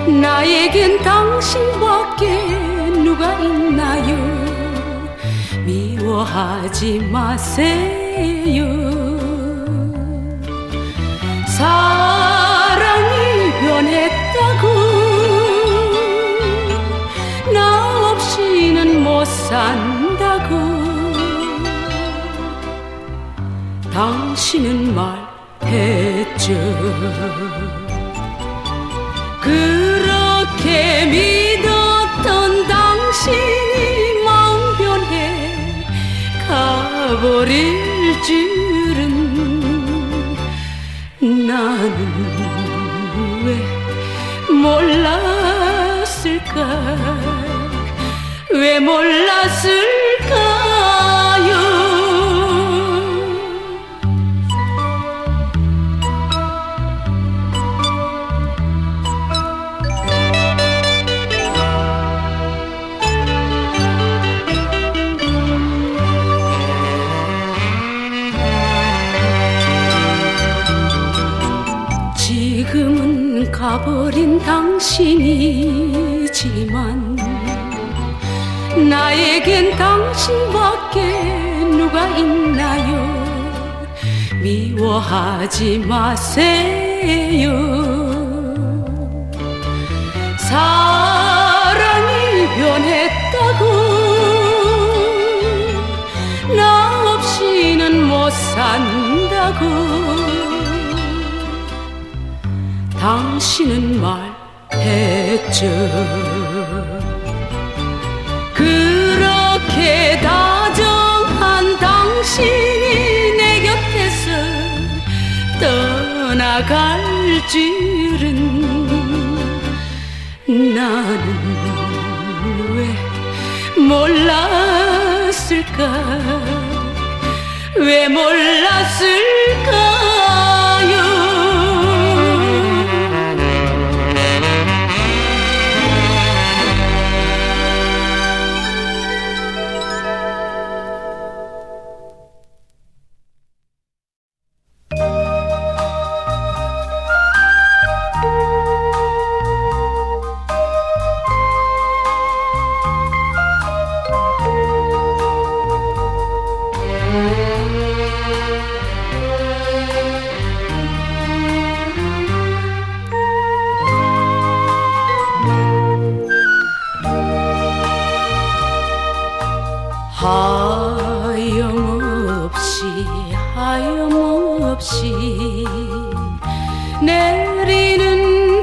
나에겐 당신밖에 누가 있나요? 미워하지 마세요. 사랑이 변했다고 나 없이는 못 산다고 당신은 말했죠. 그렇게 믿었던 당신이 마음 변해 가버릴 줄은 나는 왜 몰랐을까? 왜 몰랐을까요? 지금은 가버린 당신이지만 나에겐 당신밖에 누가 있나요? 미워하지 마세요. 사랑이 변했다고 나 없이는 못 산다고 당신은 말했죠. 그렇게 다정한 당신이 내 곁에서 떠나갈 줄은 나는 왜 몰랐을까? 왜 몰랐을까요? 하염없이 내리는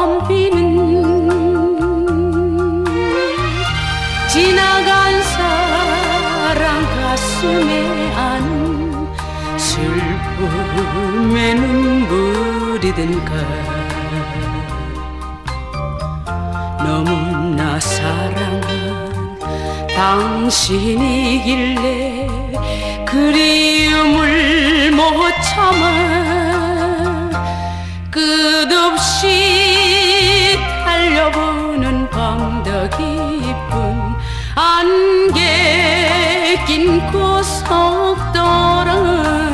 밤비는 지나간 사랑 가슴에 안 슬픔의 눈물이든가 너무나 사랑한 당신이길래 그리움을 못 참아 끝없이 달려보는 밤 더 깊은 안개 낀 고속도로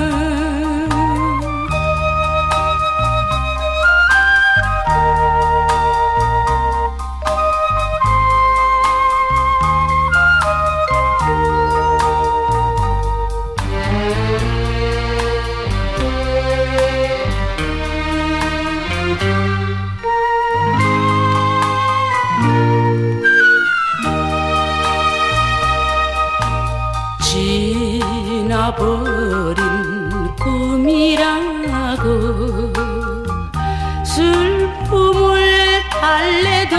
지나버린 꿈이라고 슬픔을 달래도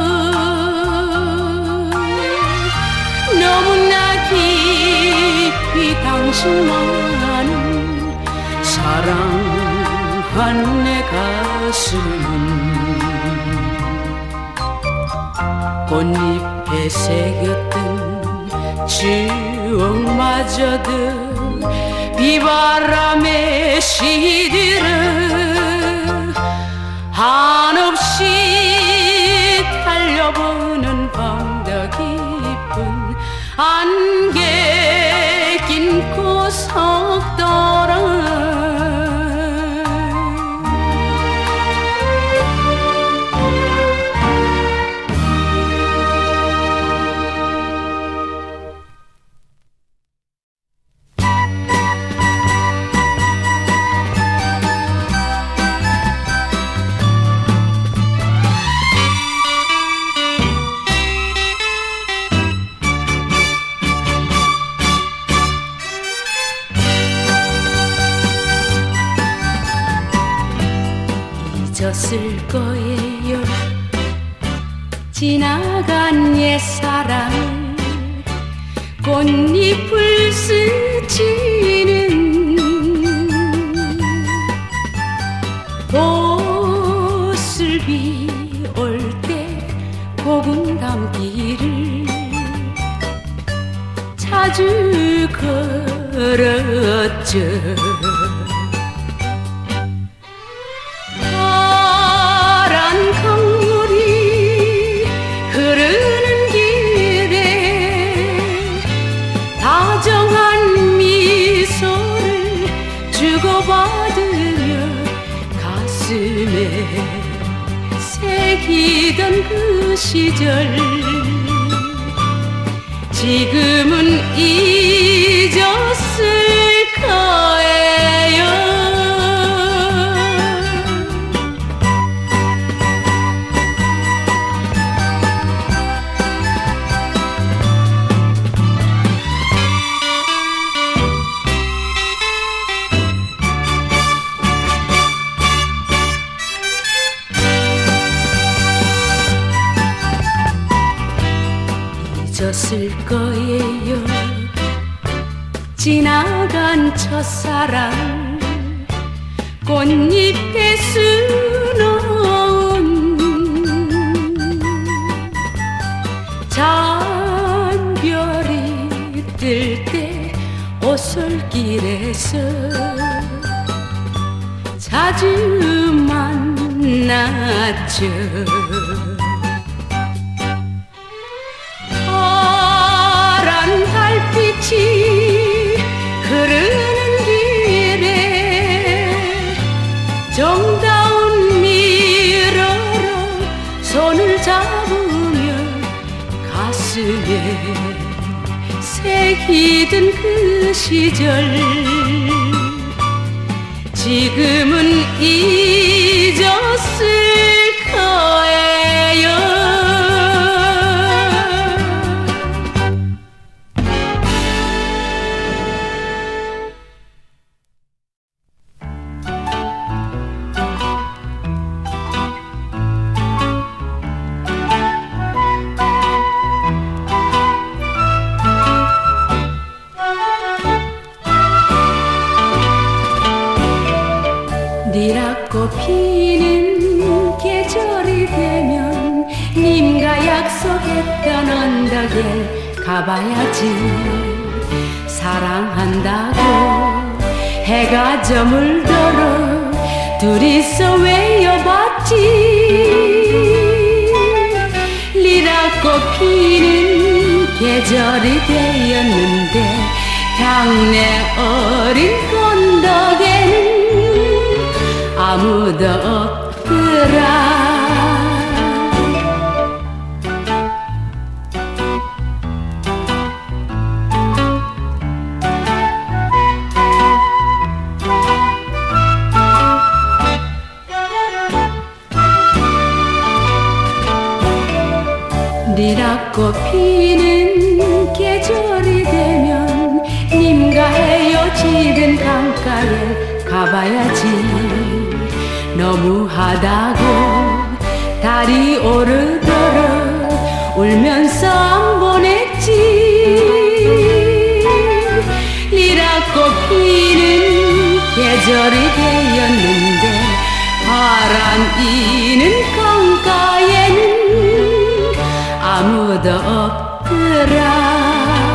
너무나 깊이 당신만을 사랑한 내 가슴은 꽃잎에 새겼던 추억마저도 비바람에 시들어 한없이 달려보는 밤 더 깊은 안개 낀 고속도로 잊었을 거예요. 지나간 옛사랑을 꽃잎을 스치는 보슬비 올 때 고운 담길을 자주 걸었죠. 파란 강물이 흐르는 길에 다정한 미소를 주고받으며 가슴에 새기던 그 시절 지금은 잊었을 거예요. 잊었을 거예요. 지나간 첫사랑 꽃잎에 수놓은 잔별이 뜰 때 오솔길에서 자주 만났죠. 달빛이 흐르는 길에 정다운 미러로 손을 잡으며 가슴에 새기던 그 시절 지금은 잊었을 거예요. 니라꽃 피는 계절이 되면 님과 약속했던 언덕에 가봐야지. 사랑한다고 해가 저물도록 둘이서 외워봤지. 니라꽃 피는 계절이 되었는데 향내 어린 건덕에는 아무도 없더라. 니라꽃 피는 계절이 되면 님과 헤어지던 강가에 가봐야지. 너무하다고 달이 오르도록 울면서 안 보냈지. 니라꽃 피는 계절이 되었는데 바람 이는 강가에는 아무도 없더라.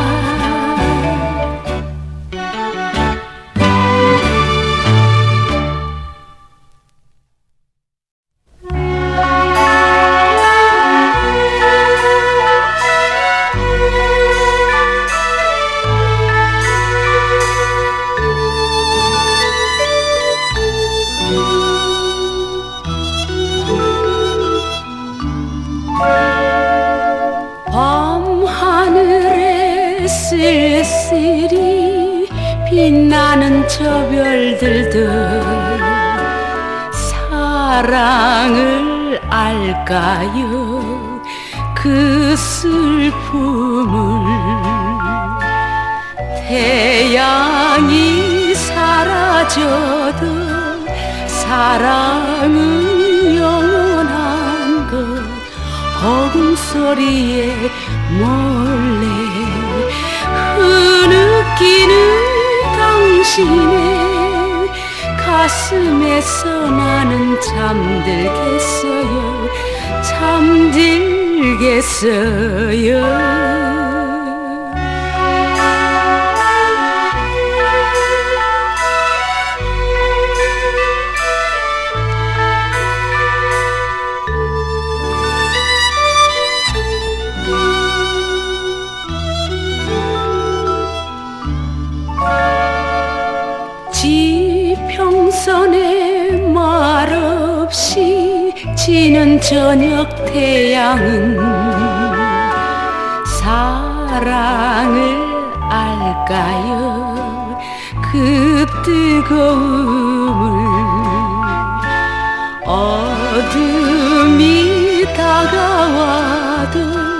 밤하늘에 쓸쓸히 빛나는 저 별들도 사랑을 알까요? 그 슬픔을 태양이 사라져도 사랑은요 소리에 몰래 흐느끼는 당신의 가슴에서 나는 잠들겠어요. 잠들겠어요. 지평선에 말없이 지는 저녁 태양은 사랑을 알까요? 그 뜨거움을 어둠이 다가와도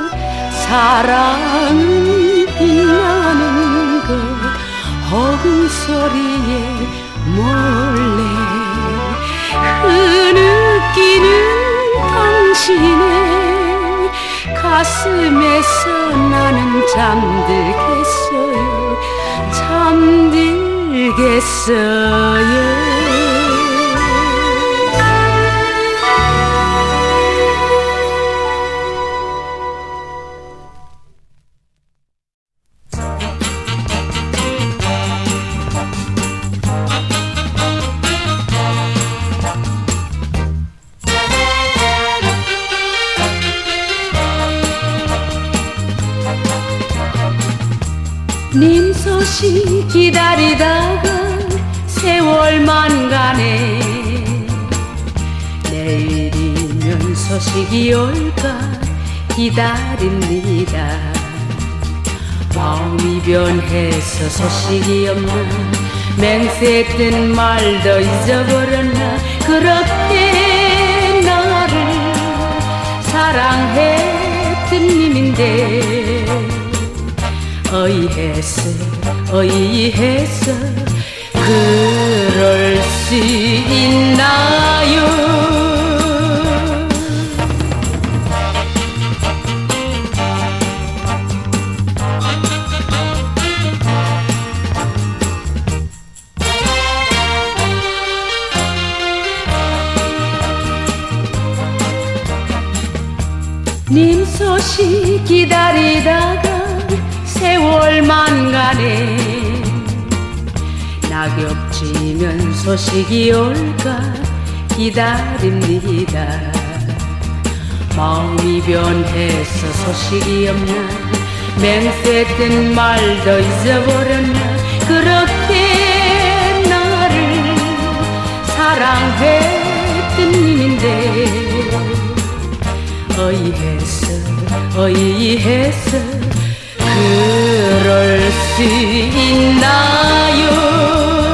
사랑은 빛나는 것 허공 소리에 몰래 흐느끼는 당신의 가슴에서 나는 잠들겠어요. 잠들겠어요. 님 소식 기다리다가 세월만 가네. 내일이면 소식이 올까 기다립니다. 마음이 변해서 소식이 없나 맹세했던 말도 잊어버렸나. 그렇게 나를 사랑했던 님인데 어이해서 그럴 수 있나요? 님 소식 기다리다가 세월만 가네. 낙엽 지면 소식이 올까 기다립니다. 마음이 변해서 소식이 없나 맹세했던 말도 잊어버렸나. 그렇게 나를 사랑했던 님인데 어이해서 그럴 수 있나요?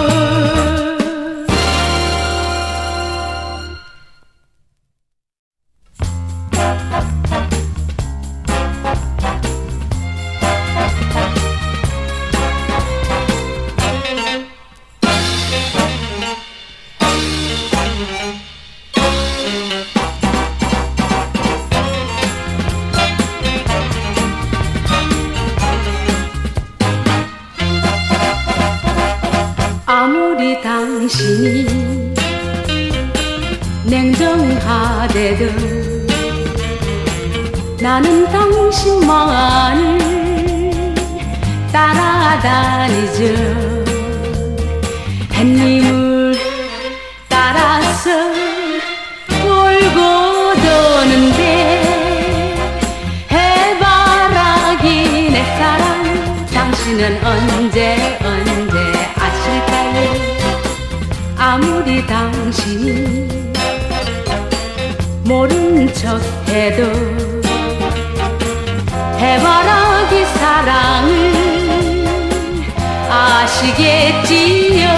아무리 당신이 냉정하대도 나는 당신만을 따라다니죠. 햇님을 따라서 돌고 도는데 해바라기 내 사랑 당신은 언제 아실까요? 아무리 당신이 모른 척 해도 해바라기 사랑을 아시겠지요.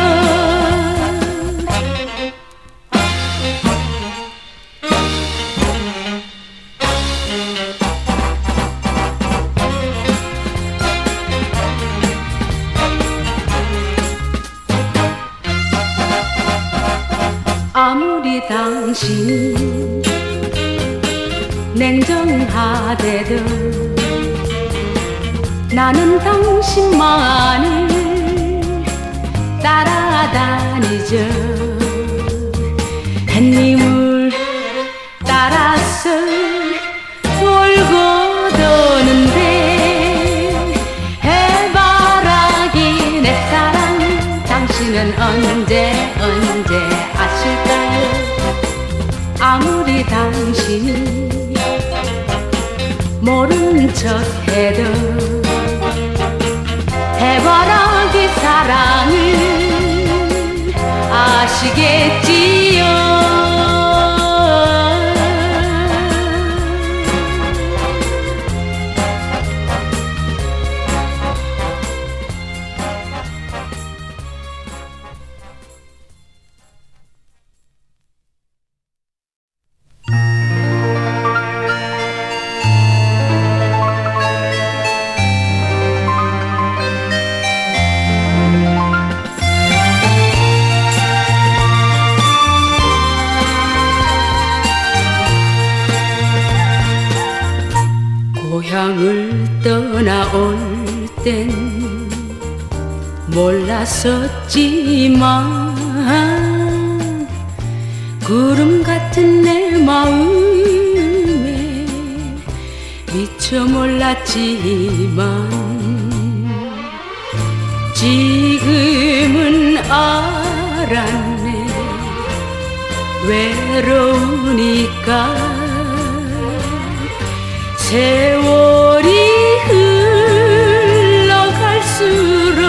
아무리 당신이 냉정하대도 나는 당신만을 따라다니죠. 햇님을 따라서 돌고 도는데 해바라기 내 사랑 당신은 언제 아실까요? 아무리 당신이 모른 척 해도 해바라기 사랑을 아시겠지요. 고향을 떠나올 땐 몰랐었지만 구름 같은 내 마음에 미처 몰랐지만 지금은 알았네. 외로우니까 세월이 흘러갈수록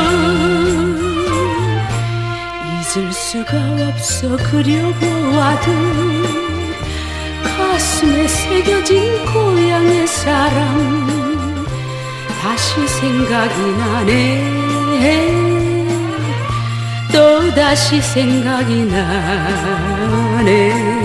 잊을 수가 없어. 그려보아도 가슴에 새겨진 고향의 사랑 다시 생각이 나네. 또다시 생각이 나네.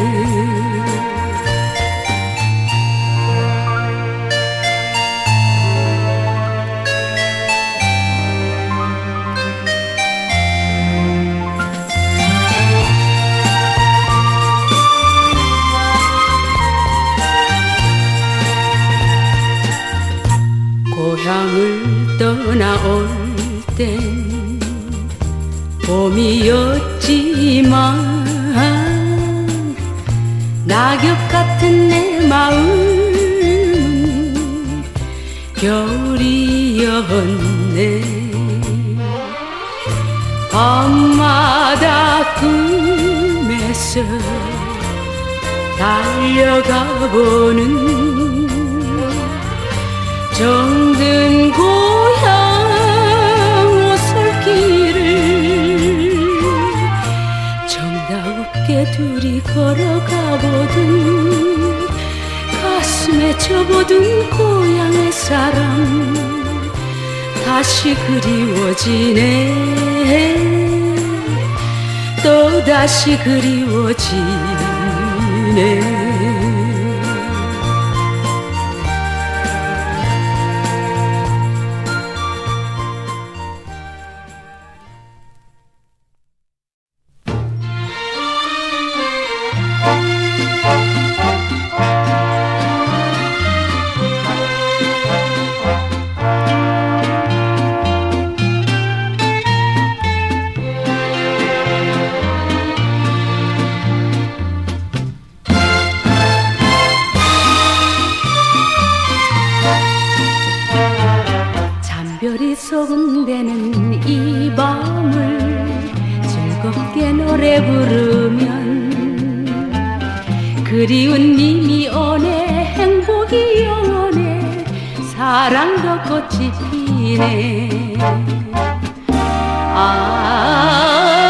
고향을 떠나올 땐 봄이었지만 낙엽 같은 내 마음은 겨울이었네. 밤마다 꿈에서 달려가보는 정든 고향 오솔길을 정다웁게 둘이 걸어가보든 가슴에 접어둔 고향의 사랑 다시 그리워지네. 또다시 그리워지네. 소근대는 이 밤을 즐겁게 노래 부르면 그리운 님이 오네. 행복이 영원해. 사랑도 꽃이 피네. 아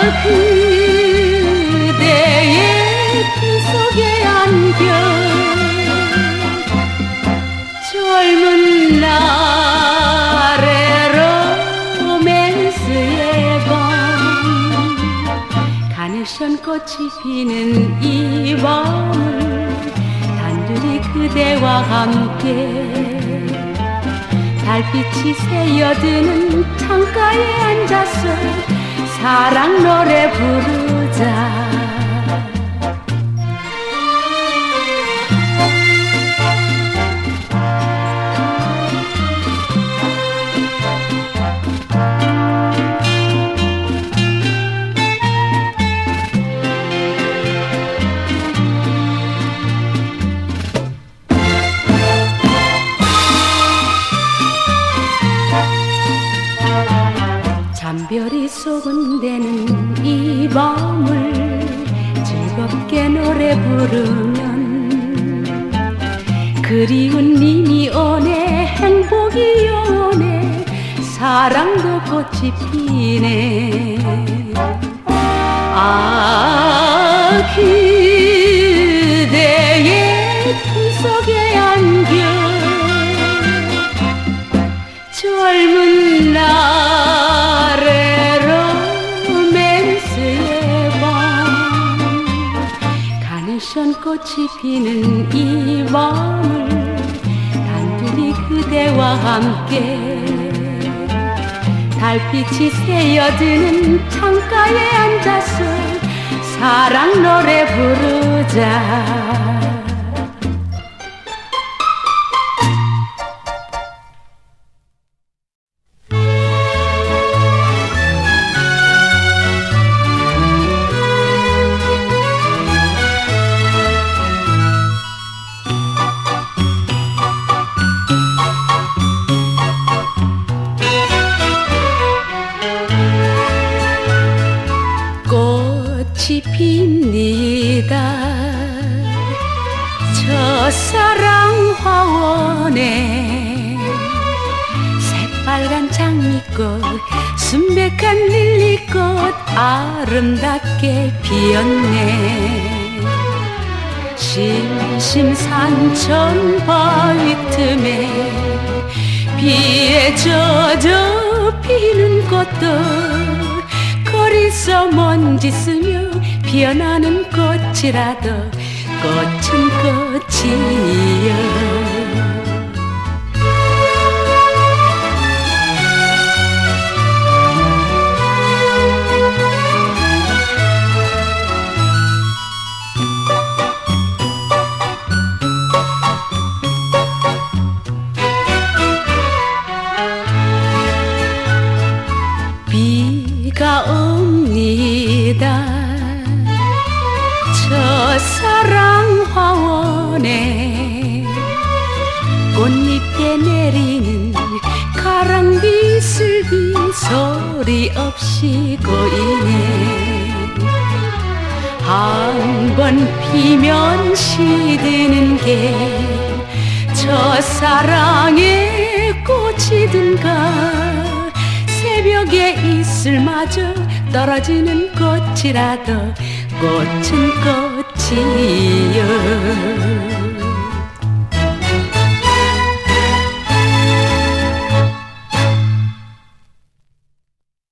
그대의 품 속에 안겨 젊은 날의 카네이션 꽃이 피는 이 밤을 단둘이 그대와 함께 달빛이 새어드는 창가에 앉아서 사랑 노래 부르자. 두근대는 이 밤을 즐겁게 노래 부르면 그리운 님이 오네 행복이 오네 사랑도 꽃이 피네 아 그대의 품속에 안겨 젊은 날의 로맨스의 밤 카네이션 꽃이 피는 이 밤을 단둘이 그대와 함께 달빛이 새어드는 창가에 앉아서 사랑 노래 부르자 꽃이 핍니다 첫사랑 화원에 새빨간 장미꽃 순백한 릴리꽃 아름답게 피었네 심심산천 바위 틈에 비에 젖어 피는 꽃들 거리서 먼지 쓰며 피어나는 꽃이라도 꽃은 꽃이여 비가 옵니다 첫사랑 화원에 꽃잎에 내리는 가랑비 슬비 소리 없이 고이네 한 번 피면 시드는 게 첫사랑의 꽃이든가 새벽에 이슬마저 떨어지는 꽃이라도 꽃은 꽃이여